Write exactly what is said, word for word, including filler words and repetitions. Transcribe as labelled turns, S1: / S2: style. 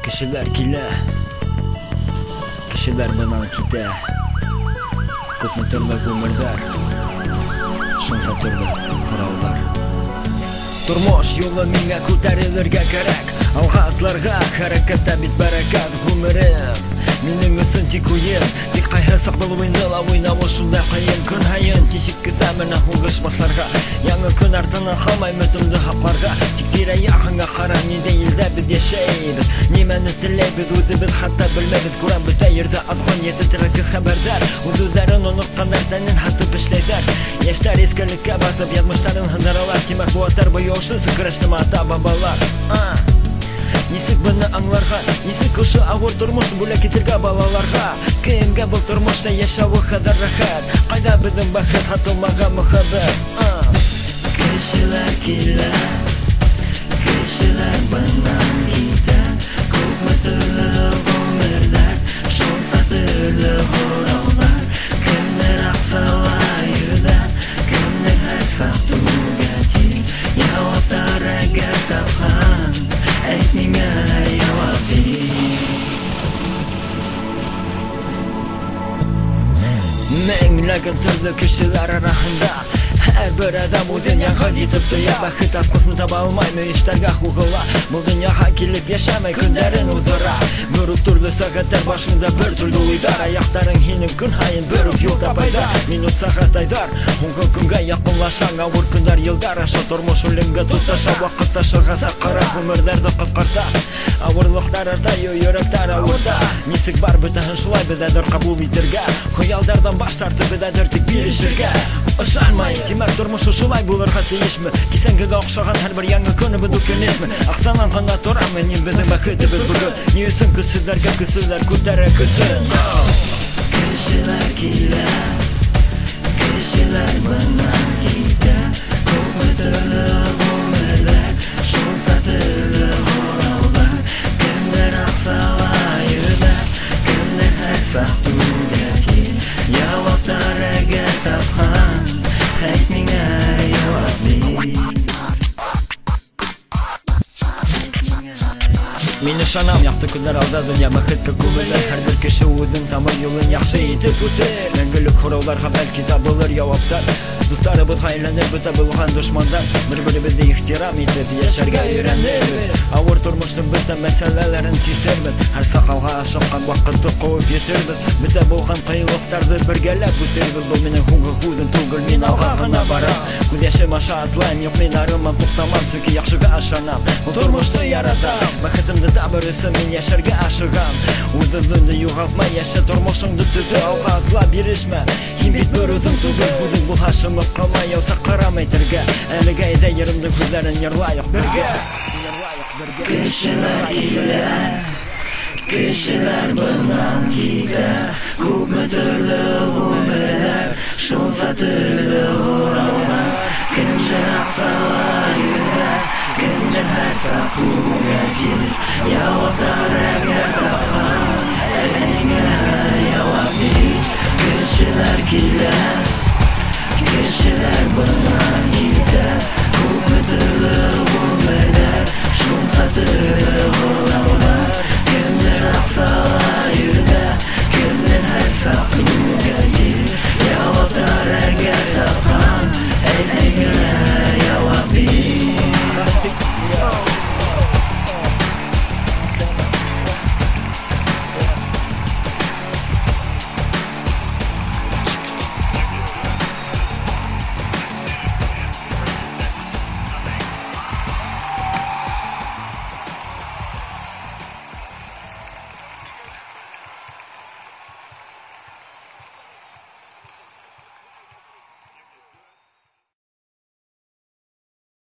S1: Kişiler kile, kişiler bana kite. Күпме түрлі өмірдер, шынса түрлі құралдар. Тұрмыш жолы меңе көтерілерге керек, алға атларға харакатта бит бәрәкәт. Өмірім менің өсін тек ойын, тек қайғысақ бұл ойнала ойнау шундай қайын. Күн хайын тешік кетамына хуғыш башларға, яңы күн артынан қалмай мүтімді хақларға. Тек тирәй ағыңа қара неде елді біз ешейбіз, немені тілейбіз өзі біз хатта білмейбіз. Құран бүті ерді азған еті тірекіз хабардар, өз-өздерін ұныққандар тәнін хатып ішлейдер. Ештер ескілікке батып ядмыштарын хындаралар, темір қуаттар бойошын сүкірішті мата бабалар. Несік бұны аңларға, несік ұшы ауыр тұрмыш бөлек кетерге балаларға. Кімге бұл тұрмышта ешауы қадар рахат, қайда біздің бақыт хатылмаға мұхаббат. Кішілер келі, кішілер бұнан кейді, көпме түрлі өмірлер, шынса түрлі ғұралдар. Кімдер ақсалайыда, кімдер әрсақ түгәтер, яуаптар әгер тапқан, әйт меңе яуап бер. Меңләген түрлі кішілер арасында әрбір адам бұл дүнияға жетіп тұя, бақыт асқысын таба алмай мүйіштарға хуғыла. Бұл дүнияға келіп яшамай күндерін ұдыра, бөрік түрлі сағаттар башында бір түрлі ойдар. Аяқтарың хенің күн хайын бөрік ел тапайдар, минут сағат айдар. Оңғы күнге яқынлашаң ауыр күндер елдар, аша тұрмыш өлімге тұташа уақытта шығаса қарап өмірлерді қытқарта. Ауырлықтар арта, үйіріктер ауырда, несік бар бүтәхін шылай бідәдір қабул етерге, қоялдардан баш тарты бідәдір тек білішірге. Ышанмайын, темәк тұрмышы шылай болырға тиешмі, кесәңгіге оқшаған әрбір яңы күні бүді көнесмі. Ақсанан қана тұрамын, нем біздің бақыты біз бүгін, не өсін күсілерге күсілер көтәрі күсін. Кішілер келі, кішілер бұнан кейді, көпме түрлі өмірлер, шынса түрлі ғұралдар. Кімдер ақсалайыда, кімдер әрсақ түгәтер, яуаптар әгер тапқан, әйт меңе яуап бер. Мен ышанам, яқты күндер алда дүния бақытқа көмілер. Әрбір кіші өзінің тамыр елін яқшы етіп өтер. Мәңгілік құрауларға бәлки табылыр яуаптар. Достарыбыз қайленер бұта бұлған дұшмандар, бір-бірімізді ихтирам етіп яшарға үйренер. Ауыр тұрмыштың бұта мәселелерін тесербіз, әр сақалға ашыққан уақытты қойып етербіз. Бұта болған қиылықтарды біргелеп өтербіз. Бұл менің хуңғы худын түгіл, мен алға ғана барам. Күн яшым аша атлайым, жоқ мен арыман тоқтамам, сөйкі яқшыға ашанам. Бұл тұрмышты яратам, бақытымды табыр өсім, мен яшарға ашығам. Өз-өзіңді юғалтмай, яша тұрмышыңды түті, алға атла берішмә. Химбет бір өзім түгіл, бүгін бұл хашымып қалмай, яусақ қарамай түрге. Әліге еді ерімді көздерін ерлайық бірге. Кішілер келі, кішілер бұнан кейді, көпме түрлі өмірлер, шынса түрлі ғұралдар. Кімдер ақсалайыда, кімдер әрсақ түгәтер, яуаптар әгер тапқан, әйт меңе яуап бер. Кішілер келі, кішілер бұнан кейді, көпме түрлі өмірлер, шынса түрлі ғұралдар. Кімдер ақсалайыда, кімдер әрсақ түгәтер,